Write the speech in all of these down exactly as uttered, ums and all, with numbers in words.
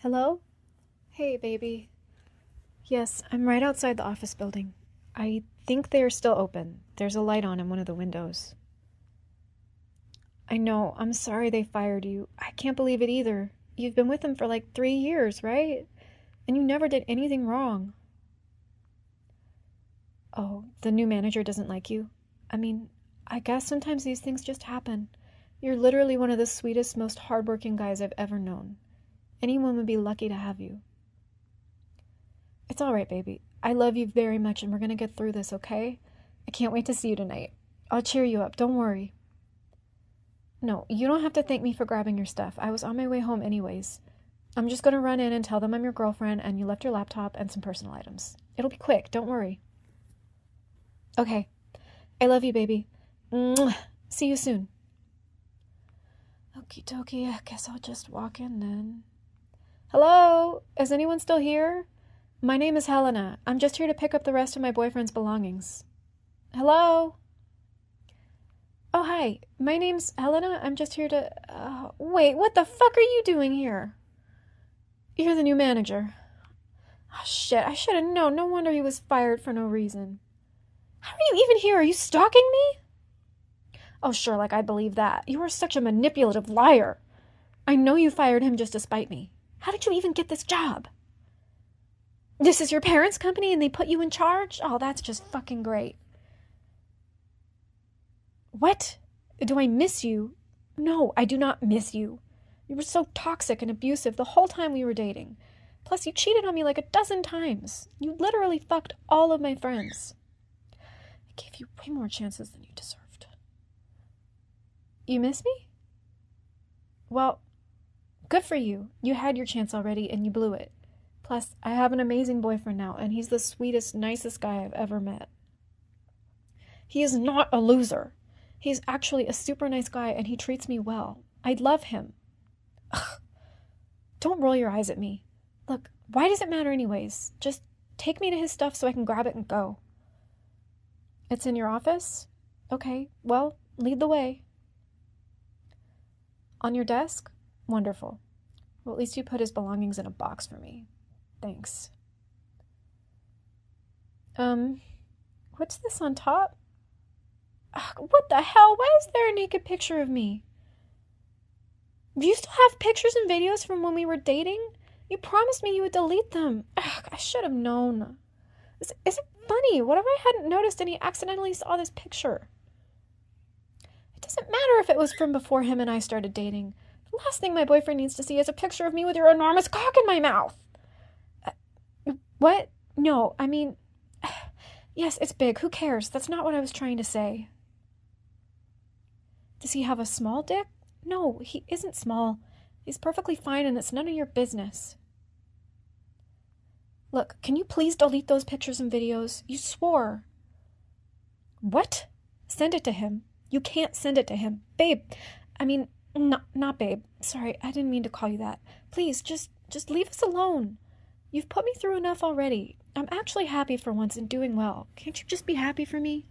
Hello? Hey, baby. Yes, I'm right outside the office building. I think they are still open. There's a light on in one of the windows. I know. I'm sorry they fired you. I can't believe it either. You've been with them for like three years, right? And you never did anything wrong. Oh, the new manager doesn't like you? I mean, I guess sometimes these things just happen. You're literally one of the sweetest, most hardworking guys I've ever known. Anyone would be lucky to have you. It's all right, baby. I love you very much and we're gonna get through this, okay? I can't wait to see you tonight. I'll cheer you up, don't worry. No, you don't have to thank me for grabbing your stuff. I was on my way home anyways. I'm just gonna run in and tell them I'm your girlfriend and you left your laptop and some personal items. It'll be quick, don't worry. Okay. I love you, baby. Mwah. See you soon. Okie dokie, I guess I'll just walk in then. Hello? Is anyone still here? My name is Helena. I'm just here to pick up the rest of my boyfriend's belongings. Hello? Oh, hi. My name's Helena. I'm just here to... Uh, wait, what the fuck are you doing here? You're the new manager. Oh, shit. I should have known. No wonder he was fired for no reason. How are you even here? Are you stalking me? Oh, sure, like I believe that. You are such a manipulative liar. I know you fired him just to spite me. How did you even get this job? This is your parents' company and they put you in charge? Oh, that's just fucking great. What? Do I miss you? No, I do not miss you. You were so toxic and abusive the whole time we were dating. Plus, you cheated on me like a dozen times. You literally fucked all of my friends. I gave you way more chances than you deserved. You miss me? Well, good for you. You had your chance already and you blew it. Plus, I have an amazing boyfriend now, and he's the sweetest, nicest guy I've ever met. He is not a loser. He's actually a super nice guy, and he treats me well. I'd love him. Ugh. Don't roll your eyes at me. Look, why does it matter anyways? Just take me to his stuff so I can grab it and go. It's in your office? Okay, well, lead the way. On your desk? Wonderful. Well, at least you put his belongings in a box for me. Thanks. Um, what's this on top? Ugh, what the hell? Why is there a naked picture of me? Do you still have pictures and videos from when we were dating? You promised me you would delete them. Ugh, I should have known. Is, is it funny? What if I hadn't noticed and he accidentally saw this picture? It doesn't matter if it was from before him and I started dating. The last thing my boyfriend needs to see is a picture of me with your enormous cock in my mouth. Uh, what? No, I mean... Yes, it's big. Who cares? That's not what I was trying to say. Does he have a small dick? No, he isn't small. He's perfectly fine and it's none of your business. Look, can you please delete those pictures and videos? You swore. What? Send it to him. You can't send it to him. Babe, I mean, not, not babe. Sorry, I didn't mean to call you that. Please, just, just leave us alone. You've put me through enough already. I'm actually happy for once and doing well. Can't you just be happy for me?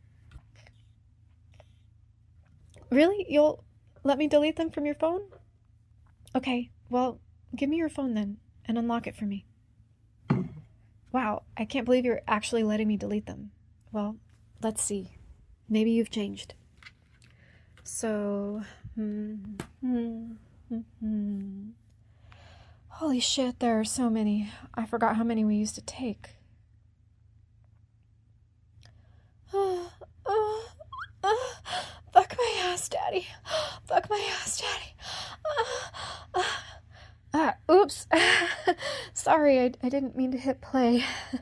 Really? You'll let me delete them from your phone? Okay, well, give me your phone then and unlock it for me. Wow, I can't believe you're actually letting me delete them. Well, let's see. Maybe you've changed. So, hmm, hmm, hmm, hmm. Holy shit, there are so many. I forgot how many we used to take. Oh, oh, oh. Fuck my ass, Daddy. Fuck my ass, Daddy. Uh, uh. Ah, oops. Sorry, I, I didn't mean to hit play.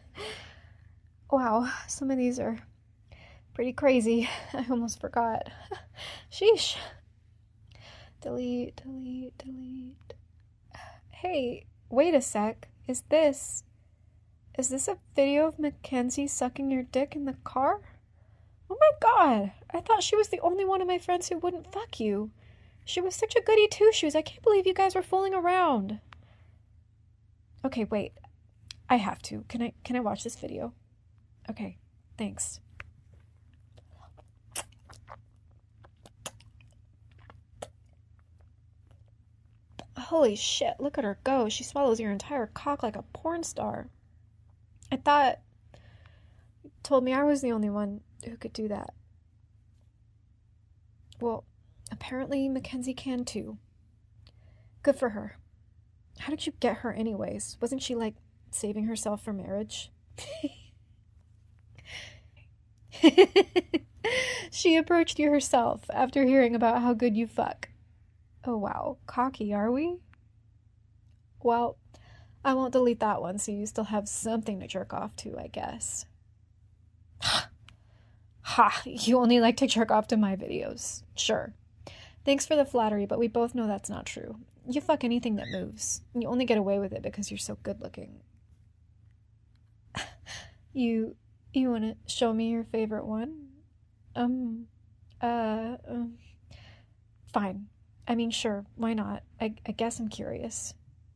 Wow, some of these are pretty crazy. I almost forgot. Sheesh. Delete, delete, delete. Hey, wait a sec. Is this... Is this a video of Mackenzie sucking your dick in the car? Oh my god. I thought she was the only one of my friends who wouldn't fuck you. She was such a goody two-shoes. I can't believe you guys were fooling around. Okay, wait. I have to. Can I can I watch this video? Okay, thanks. Holy shit, look at her go. She swallows your entire cock like a porn star. I thought you told me I was the only one who could do that. Well, apparently Mackenzie can too. Good for her. How did you get her anyways? Wasn't she, like, saving herself for marriage? She approached you herself after hearing about how good you fuck. Oh wow, cocky are we? Well, I won't delete that one so you still have something to jerk off to, I guess. Ha, you only like to jerk off to my videos. Sure. Thanks for the flattery, but we both know that's not true. You fuck anything that moves. You only get away with it because you're so good looking. You, you wanna show me your favorite one? Um, uh, um, fine. I mean, sure, why not? I, I guess I'm curious.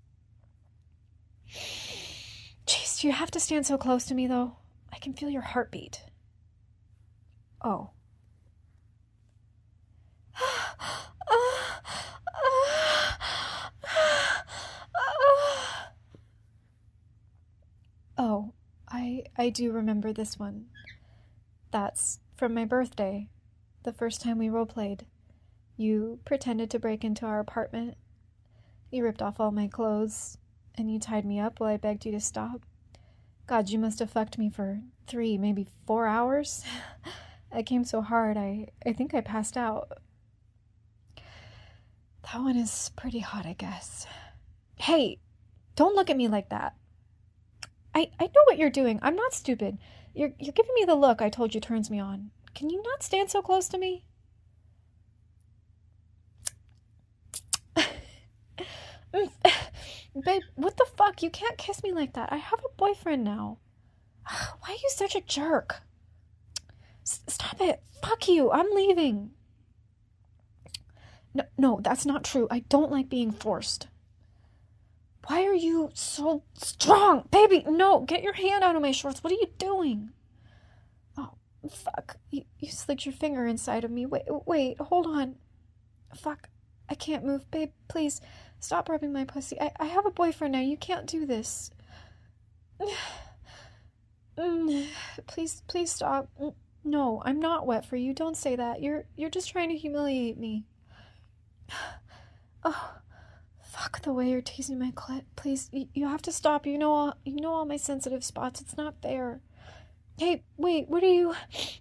Jeez, do you have to stand so close to me, though? I can feel your heartbeat. Oh. Oh, I I do remember this one. That's from my birthday, the first time we roleplayed. You pretended to break into our apartment. You ripped off all my clothes, and you tied me up while I begged you to stop. God, you must have fucked me for three, maybe four hours. I came so hard, I, I think I passed out. That one is pretty hot, I guess. Hey, don't look at me like that. I, I know what you're doing. I'm not stupid. You're, you're giving me the look I told you turns me on. Can you not stand so close to me? Babe, what the fuck? You can't kiss me like that. I have a boyfriend now. Why are you such a jerk? S- stop it. Fuck you. I'm leaving. No, no, that's not true. I don't like being forced. Why are you so strong? Baby, no, get your hand out of my shorts. What are you doing? Oh, fuck. You, you slicked your finger inside of me. Wait, wait, hold on. Fuck. I can't move. Babe, please, stop rubbing my pussy. I, I have a boyfriend now. You can't do this. Please, please stop. No, I'm not wet for you. Don't say that. You're, you're just trying to humiliate me. Oh. Fuck the way you're teasing my clit. Please, you, you have to stop. You know all you know all my sensitive spots. It's not fair. Hey, wait, what are you?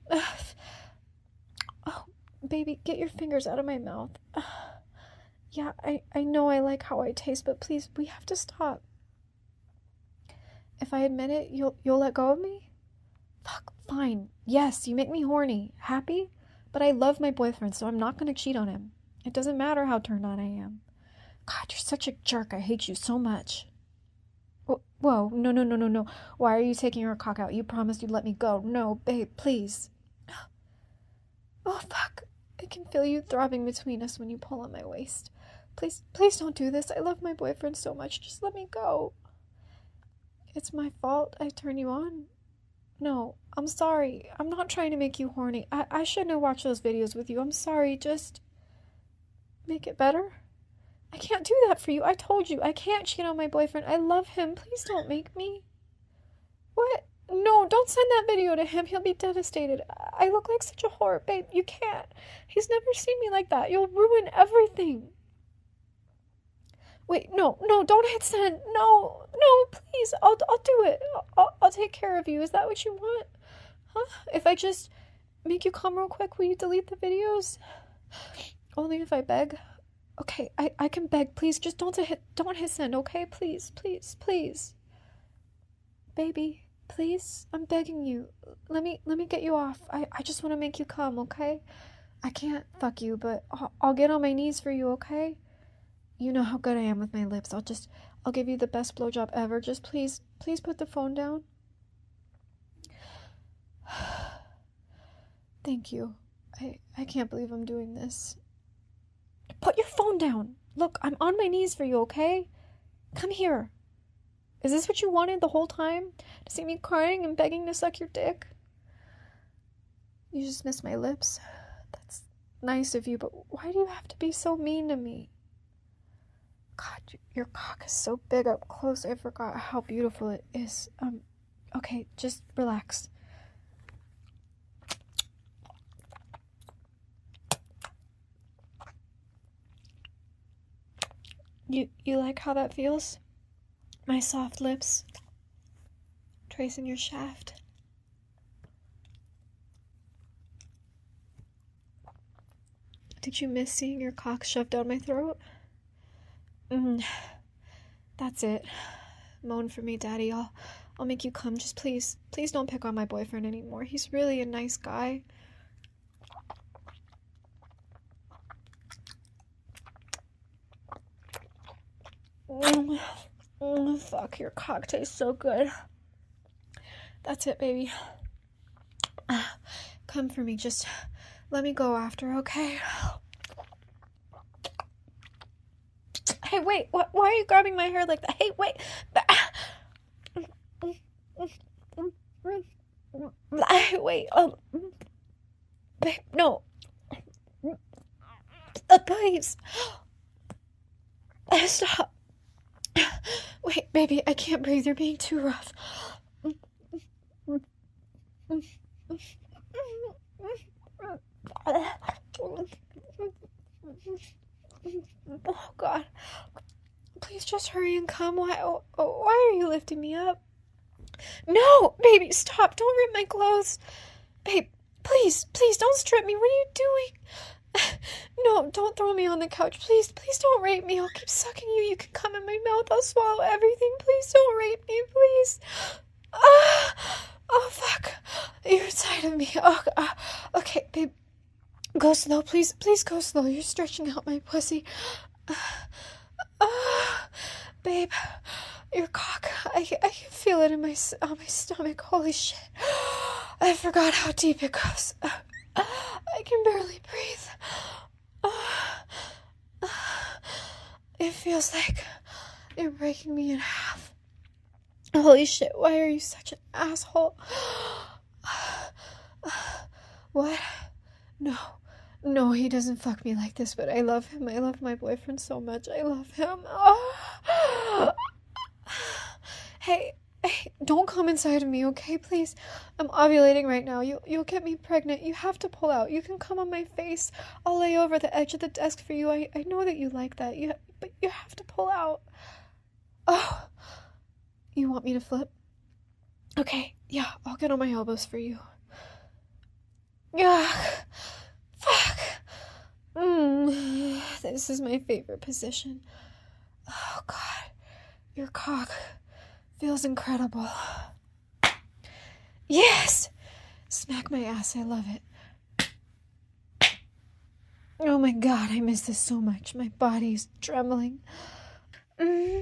Oh, baby, get your fingers out of my mouth. Yeah, I, I know I like how I taste, but please, we have to stop. If I admit it, you'll you'll let go of me? Fuck, fine. Yes, you make me horny. Happy? But I love my boyfriend, so I'm not gonna cheat on him. It doesn't matter how turned on I am. God, you're such a jerk. I hate you so much. Whoa, no, no, no, no, no. Why are you taking your cock out? You promised you'd let me go. No, babe, please. Oh, fuck. I can feel you throbbing between us when you pull on my waist. Please, please don't do this. I love my boyfriend so much. Just let me go. It's my fault I turn you on. No, I'm sorry. I'm not trying to make you horny. I, I shouldn't have watched those videos with you. I'm sorry. Just make it better. I can't do that for you. I told you. I can't cheat on my boyfriend. I love him. Please don't make me. What? No, don't send that video to him. He'll be devastated. I look like such a whore. Babe, you can't. He's never seen me like that. You'll ruin everything. Wait, no, no, don't hit send. No, no, please. I'll, I'll do it. I'll, I'll take care of you. Is that what you want? Huh? If I just make you come real quick, will you delete the videos? Only if I beg. Okay, I, I can beg. Please, just don't hit don't hit send, okay? Please, please, please. Baby, please, I'm begging you. Let me let me get you off. I, I just want to make you come, okay? I can't fuck you, but I'll, I'll get on my knees for you, okay? You know how good I am with my lips. I'll just I'll give you the best blowjob ever. Just please, please put the phone down. Thank you. I I can't believe I'm doing this. Put your phone down. Look, I'm on my knees for you, okay? Come here. Is this what you wanted the whole time? To see me crying and begging to suck your dick? You just miss my lips. That's nice of you, but why do you have to be so mean to me? God, Your cock is so big up close, I forgot how beautiful it is. Um, okay, just relax. You, you like how that feels? My soft lips tracing your shaft. Did you miss seeing your cock shoved down my throat? Mm, that's it. Moan for me, Daddy. I'll, I'll make you come. Just please, please don't pick on my boyfriend anymore. He's really a nice guy. Mm, mm, fuck, your cock tastes so good. That's it, baby. Uh, come for me. Just let me go after, okay? Hey, wait. What? Why are you grabbing my hair like that? Hey, wait. Wait. Um, babe, no. Uh, please. Stop. Wait, baby, I can't breathe. You're being too rough. Oh, God. Please just hurry and come. Why, oh, oh, why are you lifting me up? No, baby, stop. Don't rip my clothes. Babe, please, please don't strip me. What are you doing? No, don't throw me on the couch. Please, please don't rape me. I'll keep sucking you. You can come in my mouth. I'll swallow everything. Please don't rape me, please. Ah, oh, fuck. You're inside of me. Oh, uh, okay, babe. Go slow, please. Please go slow. You're stretching out my pussy. Uh, uh, babe, your cock. I, I can feel it in my, on my stomach. Holy shit. I forgot how deep it goes. Uh, I can barely breathe. Uh, uh, it feels like you're breaking me in half. Holy shit, why are you such an asshole? What? No. No, he doesn't fuck me like this, but I love him. I love my boyfriend so much. I love him. Oh. Hey, hey, don't come inside of me, okay, please? I'm ovulating right now. You, you'll get me pregnant. You have to pull out. You can come on my face. I'll lay over the edge of the desk for you. I, I know that you like that, you, but you have to pull out. Oh, you want me to flip? Okay, yeah, I'll get on my elbows for you. Yeah. Fuck. Mm, this is my favorite position. Oh, God. Your cock feels incredible. Yes! Smack my ass. I love it. Oh, my God. I miss this so much. My body's trembling. Mm.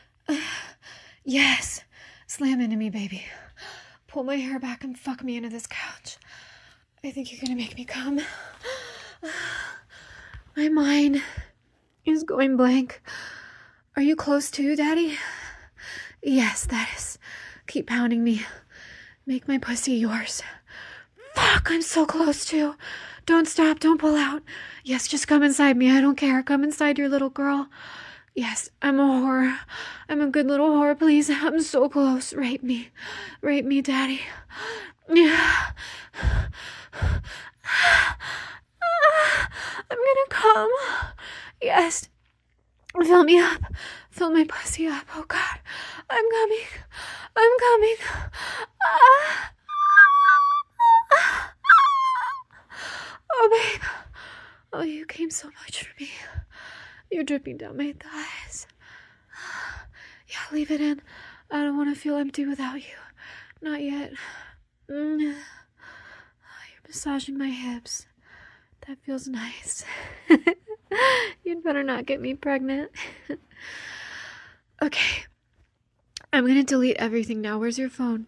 Yes. Slam into me, baby. Pull my hair back and fuck me into this couch. I think you're gonna make me come. My mind is going blank. Are you close too, Daddy? Yes, that is. Keep pounding me. Make my pussy yours. Fuck, I'm so close too. Don't stop, don't pull out. Yes, just come inside me, I don't care. Come inside your little girl. Yes, I'm a whore. I'm a good little whore, please. I'm so close. Rape me. Rape me, Daddy. Yeah. I'm gonna come. Yes. Fill me up. Fill my pussy up. Oh, God. I'm coming. I'm coming. Ah. Oh, babe. Oh, you came so much for me. You're dripping down my thighs. Yeah, leave it in. I don't want to feel empty without you. Not yet. Mm. You're massaging my hips. That feels nice. You'd better not get me pregnant. Okay. I'm gonna delete everything now. Where's your phone?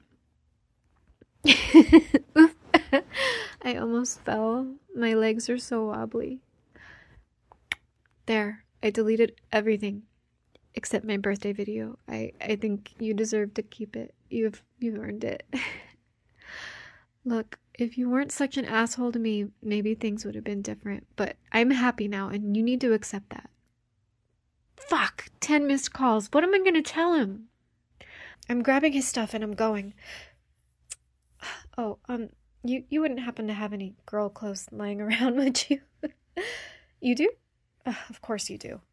I almost fell. My legs are so wobbly. There. I deleted everything. Except my birthday video. I, I think you deserve to keep it. You've, you've earned it. Look, if you weren't such an asshole to me, maybe things would have been different. But I'm happy now, and you need to accept that. Fuck! ten missed calls. What am I going to tell him? I'm grabbing his stuff and I'm going. Oh, um, you, you wouldn't happen to have any girl clothes lying around, would you? You do? Uh, of course you do.